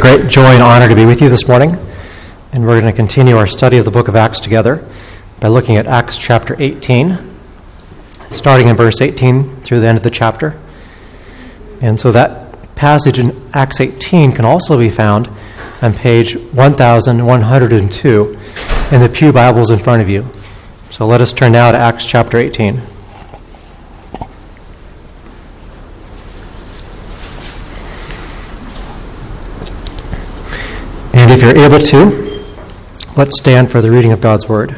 great joy and honor to be with you this morning, and we're going to continue our study of the book of Acts together by looking at Acts chapter 18, starting in verse 18 through the end of the chapter. And so that passage in Acts 18 can also be found on page 1102 in the Pew Bibles in front of you. So let us turn now to Acts chapter 18. And if you're able to, let's stand for the reading of God's Word.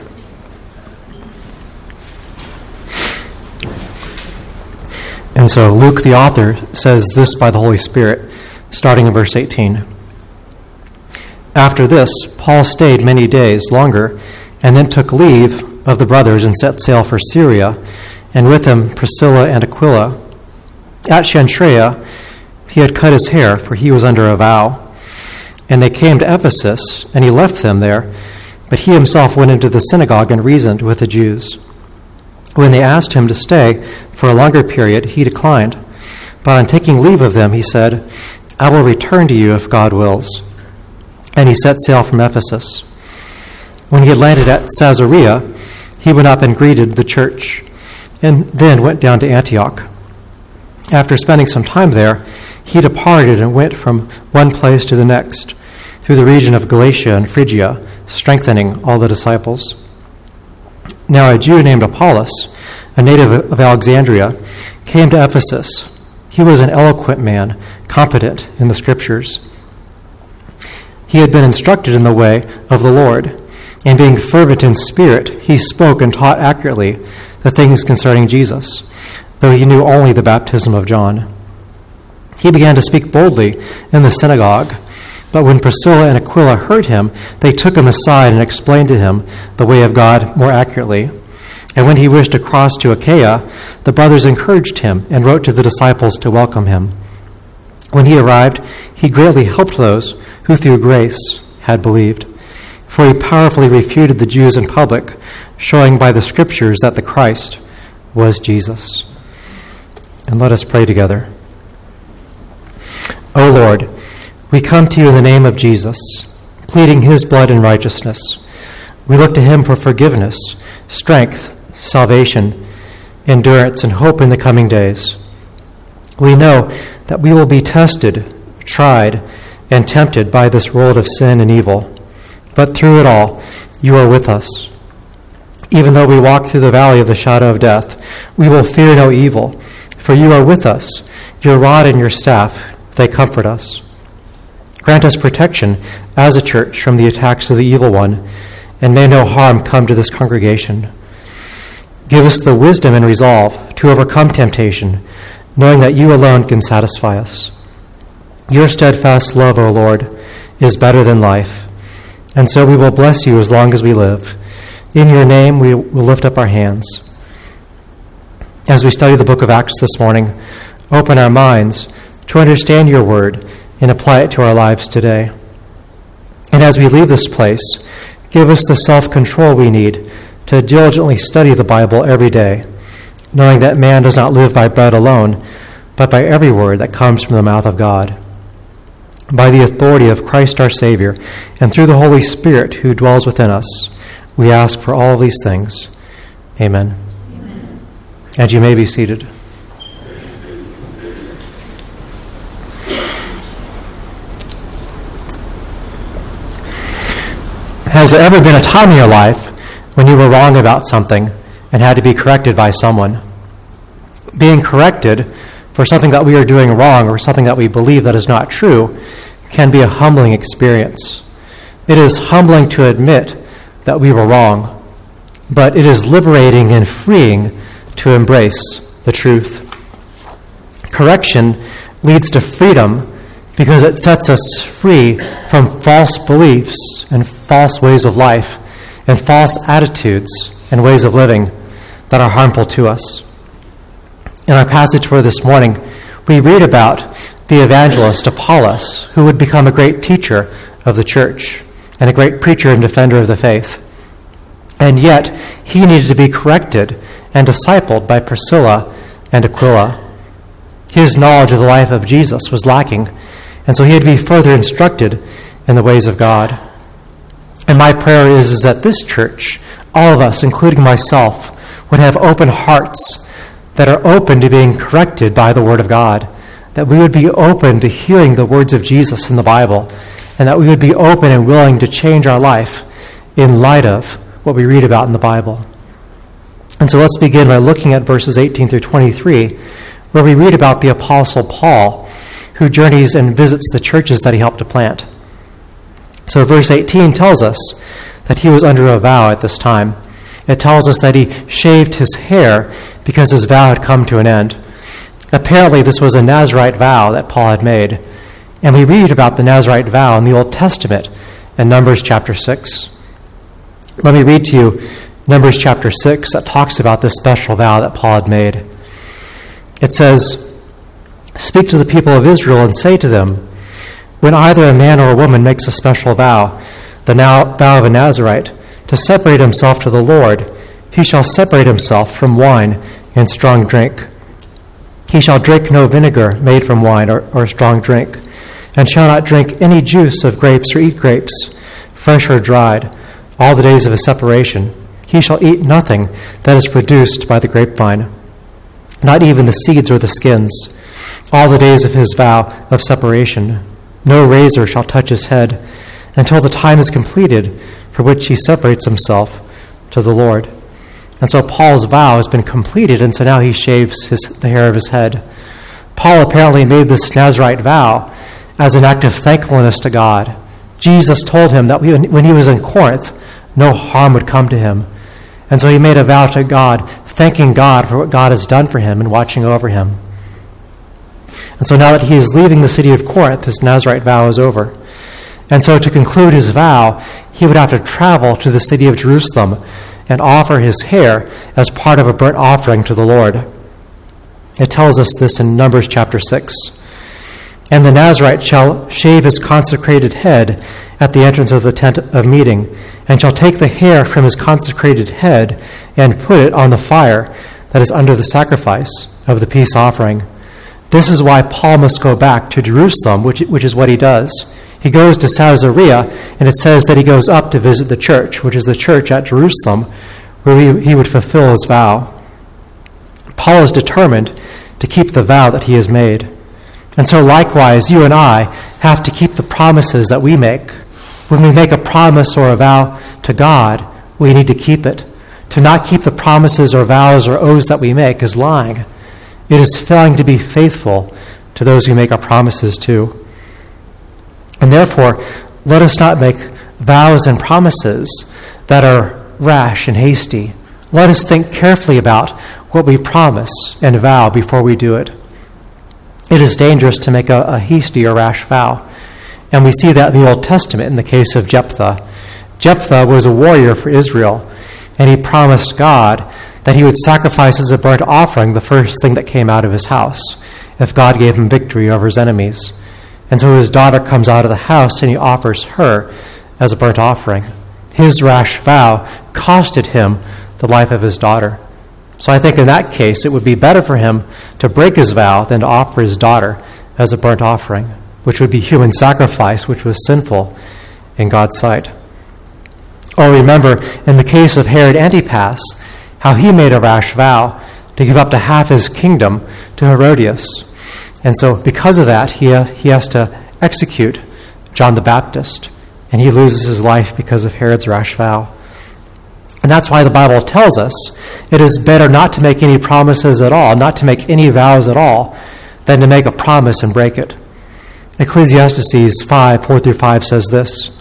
And so Luke, the author, says this by the Holy Spirit, starting in verse 18. After this, Paul stayed many days longer, and then took leave of the brothers and set sail for Syria, and with him Priscilla and Aquila. At Cenchrea, he had cut his hair, for he was under a vow. And they came to Ephesus, and he left them there. But he himself went into the synagogue and reasoned with the Jews. When they asked him to stay for a longer period, he declined. But on taking leave of them, he said, I will return to you if God wills. And he set sail from Ephesus. When he had landed at Caesarea, he went up and greeted the church, and then went down to Antioch. After spending some time there, he departed and went from one place to the next, through the region of Galatia and Phrygia, strengthening all the disciples. Now a Jew named Apollos, a native of Alexandria, came to Ephesus. He was an eloquent man, competent in the Scriptures. He had been instructed in the way of the Lord, and being fervent in spirit, he spoke and taught accurately the things concerning Jesus, though he knew only the baptism of John. He began to speak boldly in the synagogue. But when Priscilla and Aquila heard him, they took him aside and explained to him the way of God more accurately. And when he wished to cross to Achaia, the brothers encouraged him and wrote to the disciples to welcome him. When he arrived, he greatly helped those who through grace had believed. For he powerfully refuted the Jews in public, showing by the Scriptures that the Christ was Jesus. And let us pray together. O Lord, we come to you in the name of Jesus, pleading his blood and righteousness. We look to him for forgiveness, strength, salvation, endurance, and hope in the coming days. We know that we will be tested, tried, and tempted by this world of sin and evil. But through it all, you are with us. Even though we walk through the valley of the shadow of death, we will fear no evil, for you are with us. Your rod and your staff, they comfort us. Grant us protection as a church from the attacks of the evil one, and may no harm come to this congregation. Give us the wisdom and resolve to overcome temptation, knowing that you alone can satisfy us. Your steadfast love, O Lord, is better than life, and so we will bless you as long as we live. In your name we will lift up our hands. As we study the book of Acts this morning, open our minds to understand your word and apply it to our lives today. And as we leave this place, give us the self-control we need to diligently study the Bible every day, knowing that man does not live by bread alone, but by every word that comes from the mouth of God. By the authority of Christ our Savior, and through the Holy Spirit who dwells within us, we ask for all of these things. Amen. Amen. And you may be seated. Has there ever been a time in your life when you were wrong about something and had to be corrected by someone? Being corrected for something that we are doing wrong or something that we believe that is not true can be a humbling experience. It is humbling to admit that we were wrong, but it is liberating and freeing to embrace the truth. Correction leads to freedom because it sets us free from false beliefs and false ways of life and false attitudes and ways of living that are harmful to us. In our passage for this morning, we read about the evangelist Apollos, who would become a great teacher of the church and a great preacher and defender of the faith. And yet, he needed to be corrected and discipled by Priscilla and Aquila. His knowledge of the life of Jesus was lacking, And so he had to be further instructed in the ways of God. And my prayer is that this church, all of us, including myself, would have open hearts that are open to being corrected by the Word of God, that we would be open to hearing the words of Jesus in the Bible, and that we would be open and willing to change our life in light of what we read about in the Bible. And so let's begin by looking at verses 18 through 23, where we read about the Apostle Paul, who journeys and visits the churches that he helped to plant. So verse 18 tells us that he was under a vow at this time. It tells us that he shaved his hair because his vow had come to an end. Apparently, this was a Nazirite vow that Paul had made. And we read about the Nazirite vow in the Old Testament in Numbers chapter 6. Let me read to you Numbers chapter 6 that talks about this special vow that Paul had made. It says, "Speak to the people of Israel and say to them, when either a man or a woman makes a special vow, the vow of a Nazirite, to separate himself to the Lord, he shall separate himself from wine and strong drink. He shall drink no vinegar made from wine or strong drink, and shall not drink any juice of grapes or eat grapes, fresh or dried, all the days of his separation. He shall eat nothing that is produced by the grapevine, not even the seeds or the skins, all the days of his vow of separation. No razor shall touch his head until the time is completed for which he separates himself to the Lord." And so Paul's vow has been completed, and so now he shaves the hair of his head. Paul apparently made this Nazirite vow as an act of thankfulness to God. Jesus told him that when he was in Corinth, no harm would come to him. And so he made a vow to God, thanking God for what God has done for him and watching over him. And so now that he is leaving the city of Corinth, his Nazirite vow is over. And so to conclude his vow, he would have to travel to the city of Jerusalem and offer his hair as part of a burnt offering to the Lord. It tells us this in Numbers chapter 6. "And the Nazirite shall shave his consecrated head at the entrance of the tent of meeting, and shall take the hair from his consecrated head and put it on the fire that is under the sacrifice of the peace offering." This is why Paul must go back to Jerusalem, which is what he does. He goes to Caesarea, and it says that he goes up to visit the church, which is the church at Jerusalem, where he would fulfill his vow. Paul is determined to keep the vow that he has made. And so likewise, you and I have to keep the promises that we make. When we make a promise or a vow to God, we need to keep it. To not keep the promises or vows or oaths that we make is lying. It is failing to be faithful to those we make our promises to. And therefore, let us not make vows and promises that are rash and hasty. Let us think carefully about what we promise and vow before we do it. It is dangerous to make a hasty or rash vow. And we see that in the Old Testament in the case of Jephthah. Jephthah was a warrior for Israel, and he promised God that he would sacrifice as a burnt offering the first thing that came out of his house, if God gave him victory over his enemies. And so his daughter comes out of the house, and he offers her as a burnt offering. His rash vow costed him the life of his daughter. So I think in that case, it would be better for him to break his vow than to offer his daughter as a burnt offering, which would be human sacrifice, which was sinful in God's sight. Or remember, in the case of Herod Antipas, how he made a rash vow to give up to half his kingdom to Herodias. And so because of that, he has to execute John the Baptist, and he loses his life because of Herod's rash vow. And that's why the Bible tells us it is better not to make any promises at all, not to make any vows at all, than to make a promise and break it. Ecclesiastes 5:4-5 says this: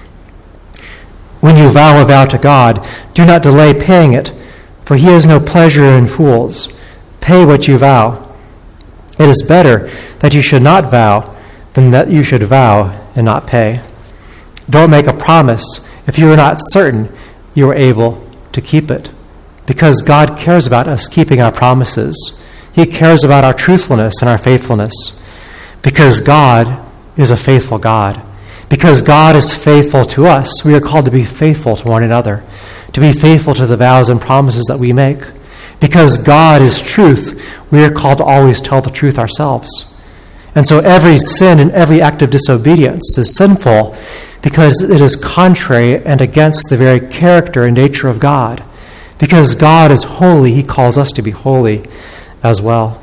"When you vow a vow to God, do not delay paying it, for he has no pleasure in fools. Pay what you vow. It is better that you should not vow than that you should vow and not pay." Don't make a promise if you are not certain you are able to keep it, because God cares about us keeping our promises. He cares about our truthfulness and our faithfulness, because God is a faithful God. Because God is faithful to us, we are called to be faithful to one another, to be faithful to the vows and promises that we make. Because God is truth, we are called to always tell the truth ourselves. And so every sin and every act of disobedience is sinful because it is contrary and against the very character and nature of God. Because God is holy, he calls us to be holy as well.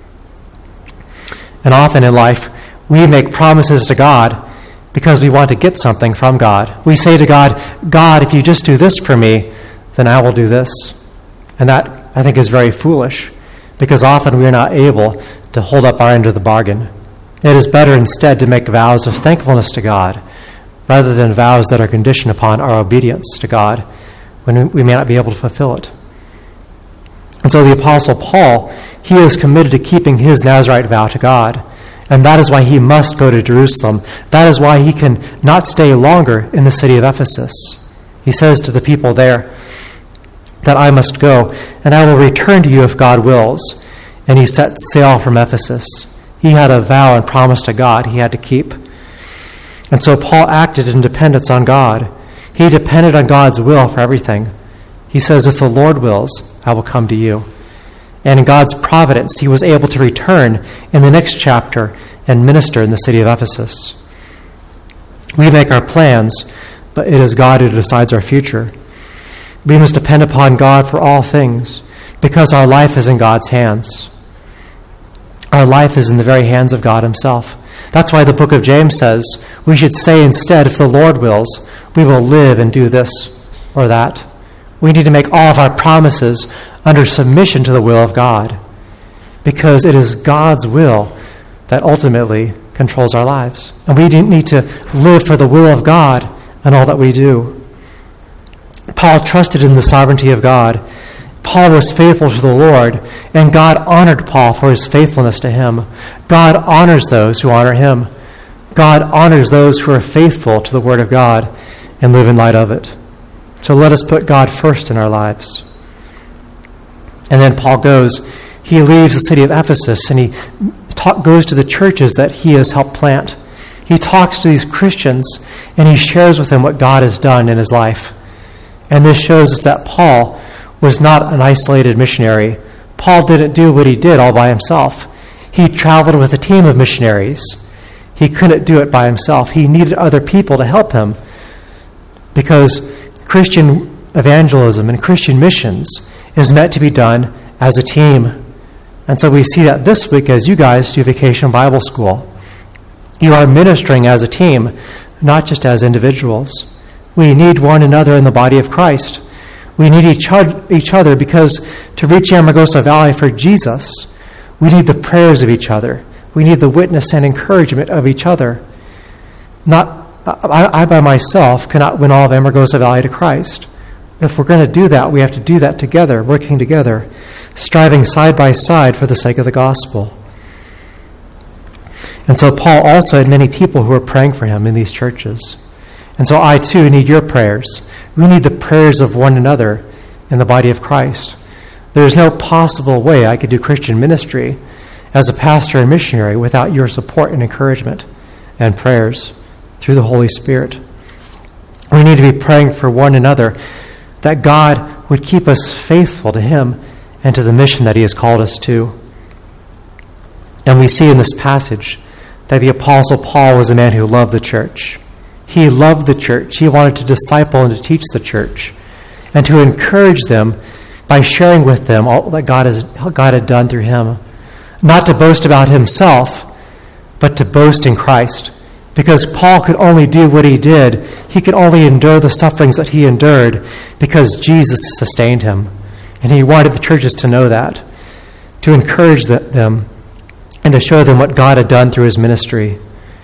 And often in life, we make promises to God because we want to get something from God. We say to God, God, if you just do this for me, then I will do this. And that, I think, is very foolish, because often we are not able to hold up our end of the bargain. It is better instead to make vows of thankfulness to God rather than vows that are conditioned upon our obedience to God when we may not be able to fulfill it. And so the Apostle Paul, he is committed to keeping his Nazirite vow to God. And that is why he must go to Jerusalem. That is why he can not stay longer in the city of Ephesus. He says to the people there that I must go, and I will return to you if God wills. And he set sail from Ephesus. He had a vow and promise to God he had to keep. And so Paul acted in dependence on God. He depended on God's will for everything. He says, if the Lord wills, I will come to you. And in God's providence, he was able to return in the next chapter and minister in the city of Ephesus. We make our plans, but it is God who decides our future. We must depend upon God for all things, because our life is in God's hands. Our life is in the very hands of God himself. That's why the book of James says we should say instead, if the Lord wills, we will live and do this or that. We need to make all of our promises under submission to the will of God, because it is God's will that ultimately controls our lives. And we need to live for the will of God in all that we do. Paul trusted in the sovereignty of God. Paul was faithful to the Lord, and God honored Paul for his faithfulness to him. God honors those who honor him. God honors those who are faithful to the Word of God and live in light of it. So let us put God first in our lives. And then Paul he leaves the city of Ephesus, and he goes to the churches that he has helped plant. He talks to these Christians, and he shares with them what God has done in his life. And this shows us that Paul was not an isolated missionary. Paul didn't do what he did all by himself. He traveled with a team of missionaries. He couldn't do it by himself. He needed other people to help him, because Christian evangelism and Christian missions is meant to be done as a team. And so we see that this week as you guys do Vacation Bible School. You are ministering as a team, not just as individuals. We need one another in the body of Christ. We need each other because to reach Amargosa Valley for Jesus, we need the prayers of each other. We need the witness and encouragement of each other. I by myself cannot win all of Amargosa Valley to Christ. If we're going to do that, we have to do that together, working together, striving side by side for the sake of the gospel. And so Paul also had many people who were praying for him in these churches. And so I too need your prayers. We need the prayers of one another in the body of Christ. There is no possible way I could do Christian ministry as a pastor and missionary without your support and encouragement and prayers through the Holy Spirit. We need to be praying for one another that God would keep us faithful to him and to the mission that he has called us to. And we see in this passage that the Apostle Paul was a man who loved the church. He loved the church. He wanted to disciple and to teach the church and to encourage them by sharing with them all that God had done through him. Not to boast about himself, but to boast in Christ. Because Paul could only do what he did. He could only endure the sufferings that he endured because Jesus sustained him. And he wanted the churches to know that, to encourage them, and to show them what God had done through his ministry.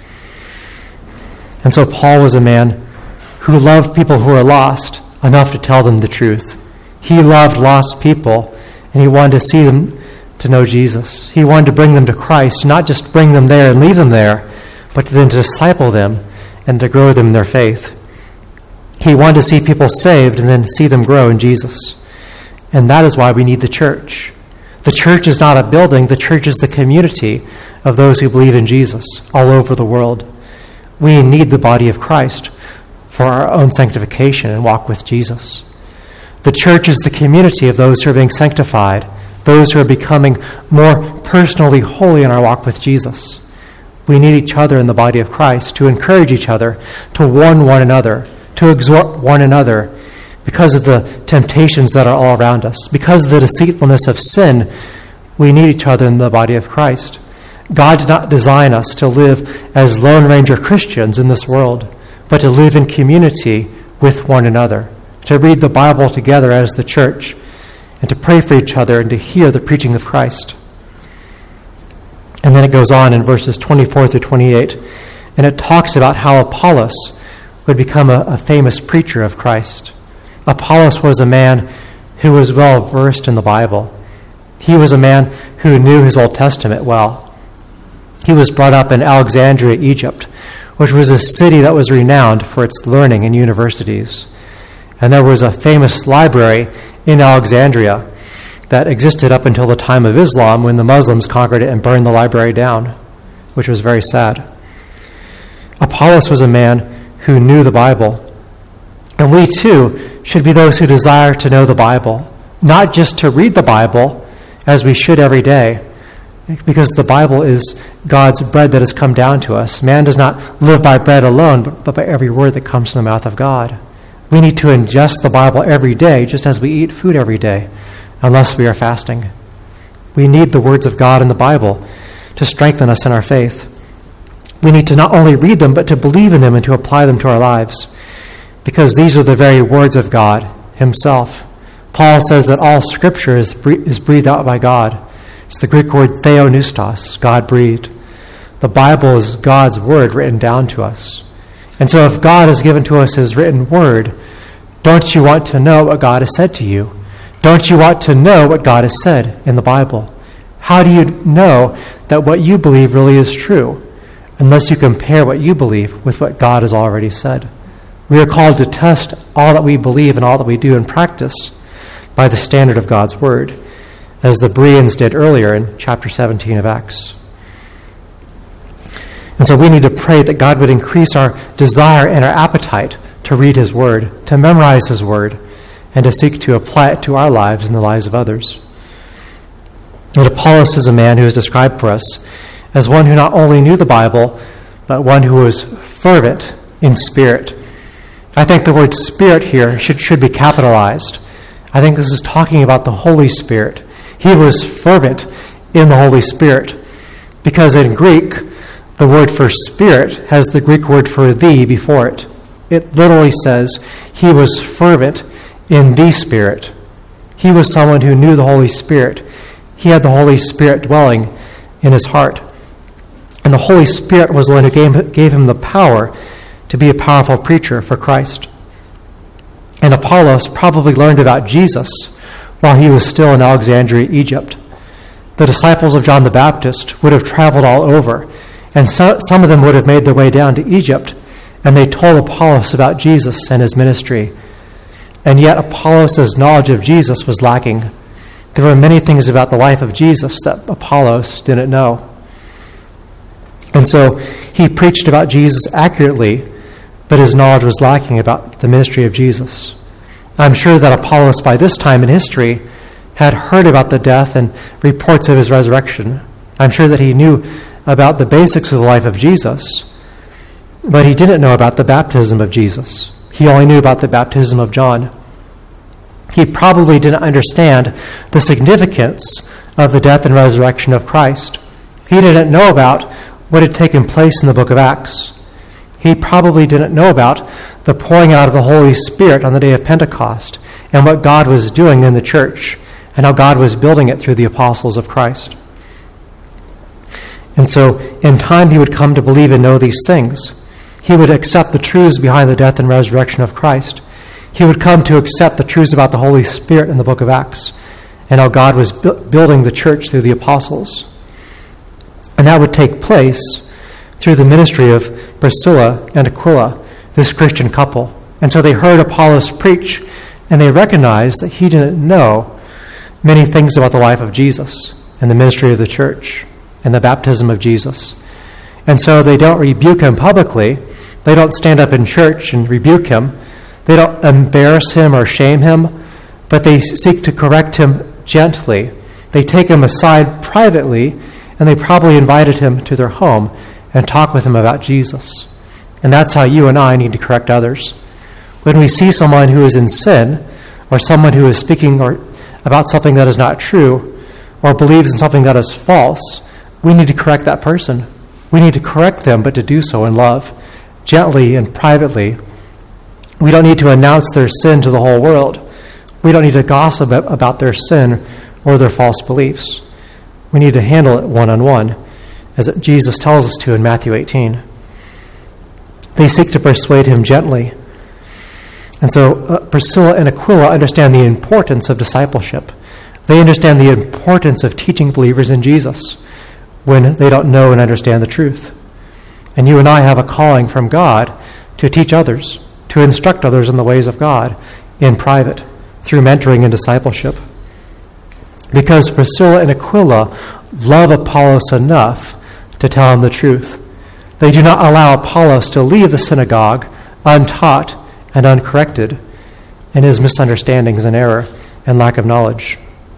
And so Paul was a man who loved people who were lost enough to tell them the truth. He loved lost people, and he wanted to see them to know Jesus. He wanted to bring them to Christ, not just bring them there and leave them there, but then to disciple them and to grow them in their faith. He wanted to see people saved and then see them grow in Jesus. And that is why we need the church. The church is not a building. The church is the community of those who believe in Jesus all over the world. We need the body of Christ for our own sanctification and walk with Jesus. The church is the community of those who are being sanctified, those who are becoming more personally holy in our walk with Jesus. We need each other in the body of Christ to encourage each other, to warn one another, to exhort one another because of the temptations that are all around us. Because of the deceitfulness of sin, we need each other in the body of Christ. God did not design us to live as Lone Ranger Christians in this world, but to live in community with one another, to read the Bible together as the church, and to pray for each other and to hear the preaching of Christ. And then it goes on in verses 24 through 28, and it talks about how Apollos would become a famous preacher of Christ. Apollos was a man who was well versed in the Bible. He was a man who knew his Old Testament well. He was brought up in Alexandria, Egypt, which was a city that was renowned for its learning and universities. And there was a famous library in Alexandria that existed up until the time of Islam, when the Muslims conquered it and burned the library down, which was very sad. Apollos was a man who knew the Bible. And we too should be those who desire to know the Bible, not just to read the Bible as we should every day, because the Bible is God's bread that has come down to us. Man does not live by bread alone, but by every word that comes from the mouth of God. We need to ingest the Bible every day, just as we eat food every day, unless we are fasting. We need the words of God in the Bible to strengthen us in our faith. We need to not only read them, but to believe in them and to apply them to our lives, because these are the very words of God himself. Paul says that all Scripture is breathed out by God. It's the Greek word theopneustos, God-breathed. The Bible is God's word written down to us. And so if God has given to us his written word, don't you want to know what God has said to you? Don't you want to know what God has said in the Bible? How do you know that what you believe really is true, unless you compare what you believe with what God has already said? We are called to test all that we believe and all that we do in practice by the standard of God's word, as the Bereans did earlier in chapter 17 of Acts. And so we need to pray that God would increase our desire and our appetite to read his word, to memorize his word, and to seek to apply it to our lives and the lives of others. And Apollos is a man who is described for us as one who not only knew the Bible, but one who was fervent in spirit. I think the word spirit here should be capitalized. I think this is talking about the Holy Spirit. He was fervent in the Holy Spirit, because in Greek, the word for spirit has the Greek word for thee before it. It literally says he was fervent in the Spirit. He was someone who knew the Holy Spirit. He had the Holy Spirit dwelling in his heart. And the Holy Spirit was the one who gave him the power to be a powerful preacher for Christ. And Apollos probably learned about Jesus while he was still in Alexandria, Egypt. The disciples of John the Baptist would have traveled all over, and some of them would have made their way down to Egypt, and they told Apollos about Jesus and his ministry. And yet Apollos' knowledge of Jesus was lacking. There were many things about the life of Jesus that Apollos didn't know. And so he preached about Jesus accurately, but his knowledge was lacking about the ministry of Jesus. I'm sure that Apollos, by this time in history, had heard about the death and reports of his resurrection. I'm sure that he knew about the basics of the life of Jesus, but he didn't know about the baptism of Jesus. He only knew about the baptism of John. He probably didn't understand the significance of the death and resurrection of Christ. He didn't know about what had taken place in the book of Acts. He probably didn't know about the pouring out of the Holy Spirit on the day of Pentecost and what God was doing in the church and how God was building it through the apostles of Christ. And so in time he would come to believe and know these things. He would accept the truths behind the death and resurrection of Christ. He would come to accept the truths about the Holy Spirit in the book of Acts and how God was building the church through the apostles. And that would take place through the ministry of Priscilla and Aquila, this Christian couple. And so they heard Apollos preach, and they recognized that he didn't know many things about the life of Jesus and the ministry of the church and the baptism of Jesus. And so they don't rebuke him publicly. They don't stand up in church and rebuke him. They don't embarrass him or shame him, but they seek to correct him gently. They take him aside privately, and they probably invited him to their home and talk with them about Jesus. And that's how you and I need to correct others. When we see someone who is in sin, or someone who is speaking about something that is not true, or believes in something that is false, we need to correct that person. We need to correct them, but to do so in love, gently and privately. We don't need to announce their sin to the whole world. We don't need to gossip about their sin or their false beliefs. We need to handle it one-on-one, as Jesus tells us to in Matthew 18. They seek to persuade him gently. And so Priscilla and Aquila understand the importance of discipleship. They understand the importance of teaching believers in Jesus when they don't know and understand the truth. And you and I have a calling from God to teach others, to instruct others in the ways of God in private, through mentoring and discipleship. Because Priscilla and Aquila love Apollos enough to tell him the truth. They do not allow Apollos to leave the synagogue untaught and uncorrected in his misunderstandings and error and lack of knowledge.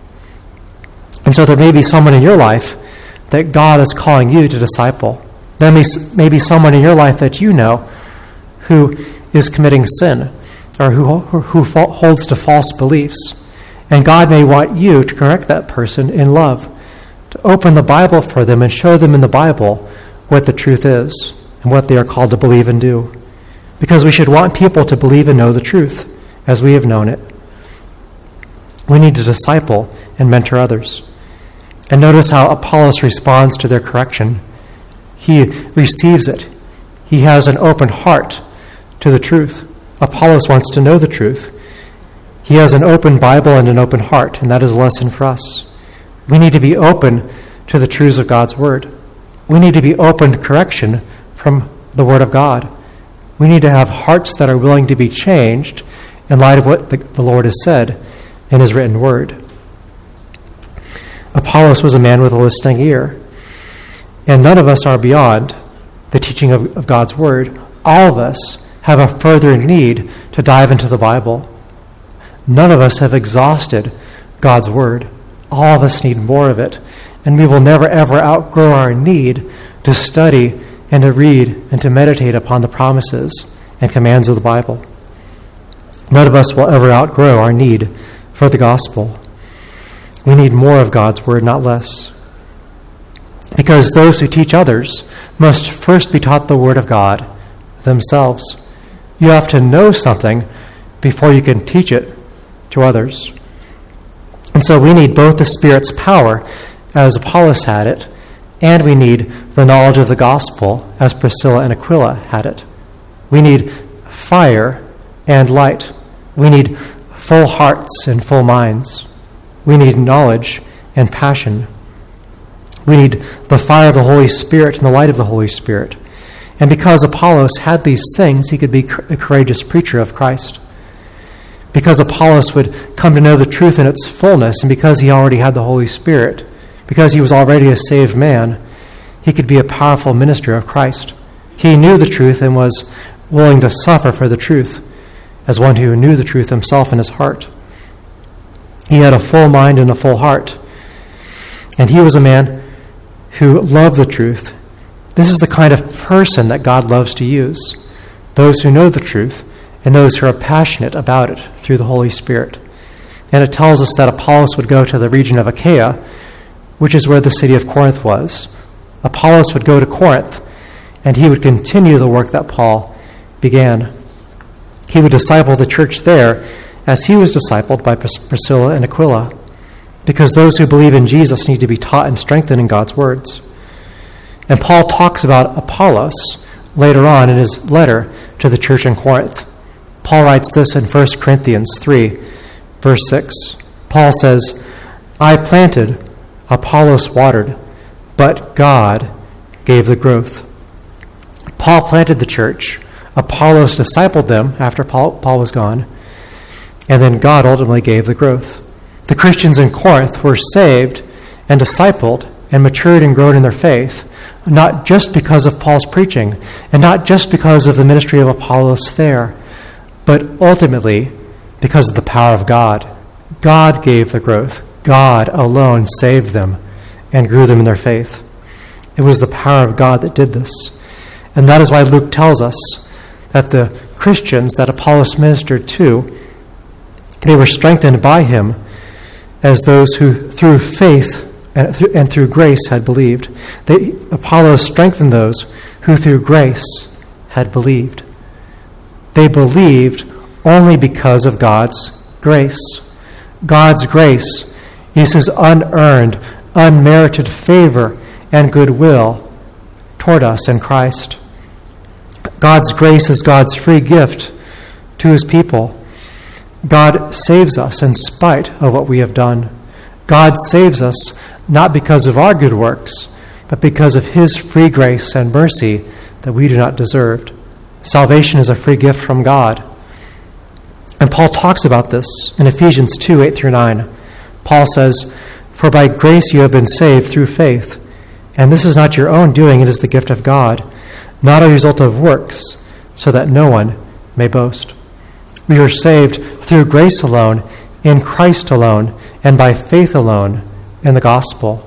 And so there may be someone in your life that God is calling you to disciple. There may be someone in your life that you know who is committing sin or who holds to false beliefs. And God may want you to correct that person in love, to open the Bible for them and show them in the Bible what the truth is and what they are called to believe and do. Because we should want people to believe and know the truth as we have known it. We need to disciple and mentor others. And notice how Apollos responds to their correction. He receives it. He has an open heart to the truth. Apollos wants to know the truth. He has an open Bible and an open heart, and that is a lesson for us. We need to be open to the truths of God's Word. We need to be open to correction from the Word of God. We need to have hearts that are willing to be changed in light of what the Lord has said in His written Word. Apollos was a man with a listening ear, and none of us are beyond the teaching of God's Word. All of us have a further need to dive into the Bible. None of us have exhausted God's Word. All of us need more of it, and we will never ever outgrow our need to study and to read and to meditate upon the promises and commands of the Bible. None of us will ever outgrow our need for the gospel. We need more of God's Word, not less. Because those who teach others must first be taught the Word of God themselves. You have to know something before you can teach it to others. And so we need both the Spirit's power, as Apollos had it, and we need the knowledge of the gospel, as Priscilla and Aquila had it. We need fire and light. We need full hearts and full minds. We need knowledge and passion. We need the fire of the Holy Spirit and the light of the Holy Spirit. And because Apollos had these things, he could be a courageous preacher of Christ. Because Apollos would come to know the truth in its fullness, and because he already had the Holy Spirit, because he was already a saved man, he could be a powerful minister of Christ. He knew the truth and was willing to suffer for the truth, as one who knew the truth himself in his heart. He had a full mind and a full heart. And he was a man who loved the truth. This is the kind of person that God loves to use. Those who know the truth and those who are passionate about it through the Holy Spirit. And it tells us that Apollos would go to the region of Achaia, which is where the city of Corinth was. Apollos would go to Corinth, and he would continue the work that Paul began. He would disciple the church there as he was discipled by Priscilla and Aquila, because those who believe in Jesus need to be taught and strengthened in God's words. And Paul talks about Apollos later on in his letter to the church in Corinth. Paul writes this in 1 Corinthians 3, verse 6. Paul says, "I planted, Apollos watered, but God gave the growth." Paul planted the church. Apollos discipled them after Paul was gone. And then God ultimately gave the growth. The Christians in Corinth were saved and discipled and matured and grown in their faith, not just because of Paul's preaching and not just because of the ministry of Apollos there, but ultimately because of the power of God. God gave the growth. God alone saved them and grew them in their faith. It was the power of God that did this. And that is why Luke tells us that the Christians that Apollos ministered to, they were strengthened by him as those who through faith and through grace had believed. Apollos strengthened those who through grace had believed. They believed only because of God's grace. God's grace is his unearned, unmerited favor and goodwill toward us in Christ. God's grace is God's free gift to his people. God saves us in spite of what we have done. God saves us not because of our good works, but because of his free grace and mercy that we do not deserve. Salvation is a free gift from God. And Paul talks about this in Ephesians 2, 8 through 9. Paul says, "For by grace you have been saved through faith. And this is not your own doing, it is the gift of God, not a result of works, so that no one may boast." We are saved through grace alone, in Christ alone, and by faith alone in the gospel.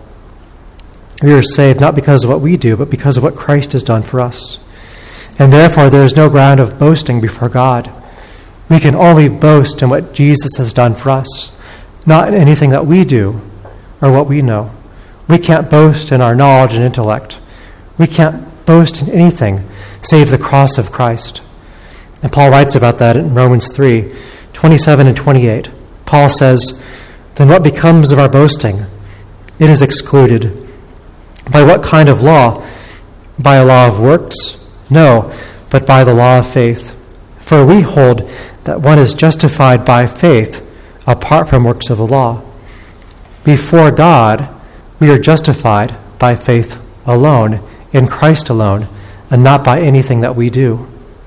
We are saved not because of what we do, but because of what Christ has done for us. And therefore there is no ground of boasting before God. We can only boast in what Jesus has done for us, not in anything that we do or what we know. We can't boast in our knowledge and intellect. We can't boast in anything save the cross of Christ. And Paul writes about that in Romans 3, 27 and 28. Paul says, "Then what becomes of our boasting? It is excluded. By what kind of law? By a law of works? No, but by the law of faith. For we hold that one is justified by faith apart from works of the law. Before God, we are justified by faith alone, in Christ alone, and not by anything that we do."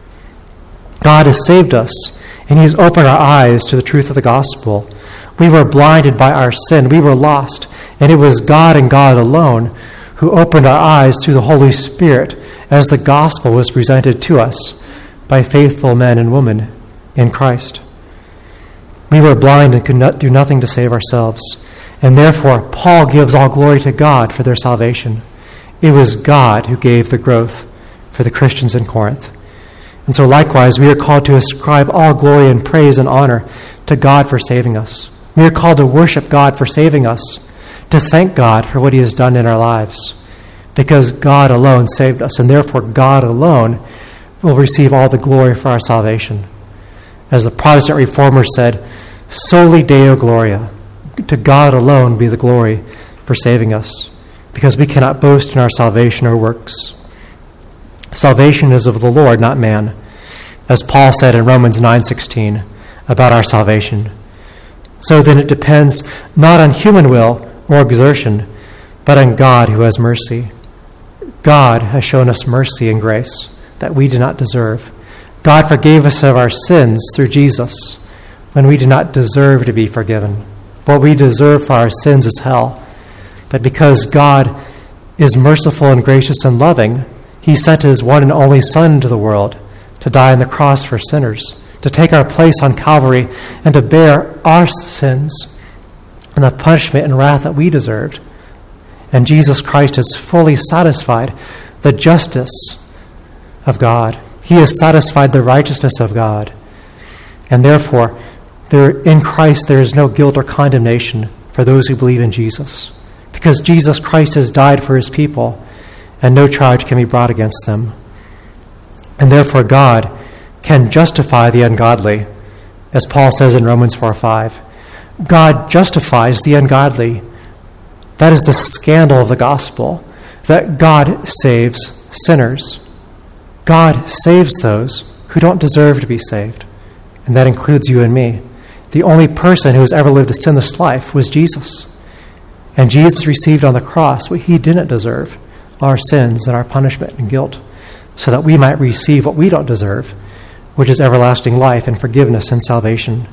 God has saved us, and he has opened our eyes to the truth of the gospel. We were blinded by our sin. We were lost, and it was God and God alone who opened our eyes through the Holy Spirit as the gospel was presented to us by faithful men and women in Christ. We were blind and could not do nothing to save ourselves, and therefore Paul gives all glory to God for their salvation. It was God who gave the growth for the Christians in Corinth. And so likewise, we are called to ascribe all glory and praise and honor to God for saving us. We are called to worship God for saving us, to thank God for what he has done in our lives, because God alone saved us, and therefore God alone will receive all the glory for our salvation. As the Protestant Reformers said, "Soli Deo Gloria," to God alone be the glory for saving us, because we cannot boast in our salvation or works. Salvation is of the Lord, not man, as Paul said in Romans 9:16 about our salvation. So then it depends not on human will or exertion, but on God who has mercy. God has shown us mercy and grace that we did not deserve. God forgave us of our sins through Jesus when we did not deserve to be forgiven. What we deserve for our sins is hell. But because God is merciful and gracious and loving, he sent his one and only Son into the world to die on the cross for sinners, to take our place on Calvary, and to bear our sins and the punishment and wrath that we deserved. And Jesus Christ has fully satisfied the justice of God. He has satisfied the righteousness of God. And therefore, in Christ there is no guilt or condemnation for those who believe in Jesus, because Jesus Christ has died for his people, and no charge can be brought against them. And therefore God can justify the ungodly, as Paul says in Romans 4:5. God justifies the ungodly. That is the scandal of the gospel, that God saves sinners. God saves those who don't deserve to be saved, and that includes you and me. The only person who has ever lived a sinless life was Jesus. And Jesus received on the cross what he didn't deserve, our sins and our punishment and guilt, so that we might receive what we don't deserve, which is everlasting life and forgiveness and salvation.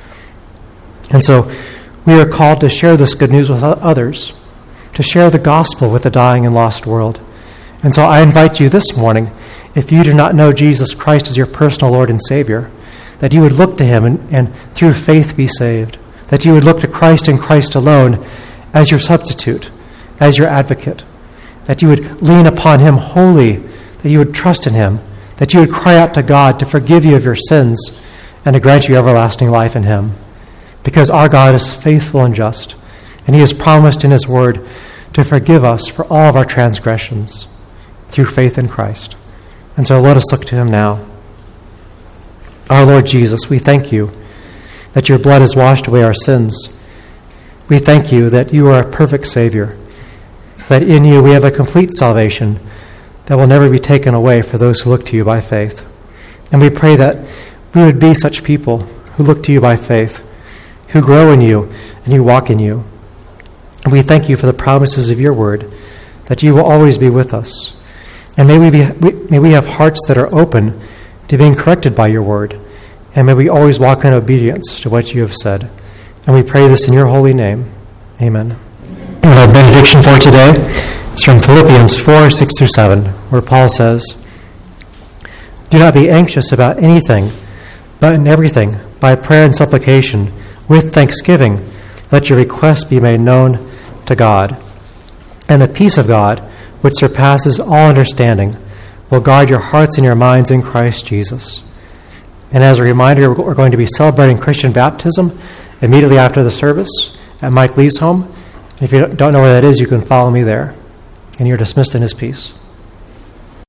And so we are called to share this good news with others, to share the gospel with the dying and lost world. And so I invite you this morning, if you do not know Jesus Christ as your personal Lord and Savior, that you would look to him and through faith be saved, that you would look to Christ and Christ alone as your substitute, as your advocate, that you would lean upon him wholly, that you would trust in him, that you would cry out to God to forgive you of your sins and to grant you everlasting life in him. Because our God is faithful and just, and he has promised in his word to forgive us for all of our transgressions through faith in Christ. And so let us look to him now. Our Lord Jesus, we thank you that your blood has washed away our sins. We thank you that you are a perfect Savior, that in you we have a complete salvation that will never be taken away for those who look to you by faith. And we pray that we would be such people who look to you by faith, who grow in you and who walk in you. And we thank you for the promises of your word, that you will always be with us. And may we have hearts that are open to being corrected by your word. And may we always walk in obedience to what you have said. And we pray this in your holy name. Amen. And our benediction for today is from Philippians 4, 6 through 7, where Paul says, "Do not be anxious about anything, but in everything, by prayer and supplication, with thanksgiving, let your requests be made known to God. And the peace of God, which surpasses all understanding, will guard your hearts and your minds in Christ Jesus." And as a reminder, we're going to be celebrating Christian baptism immediately after the service at Mike Lee's home. If you don't know where that is, you can follow me there. And you're dismissed in his peace.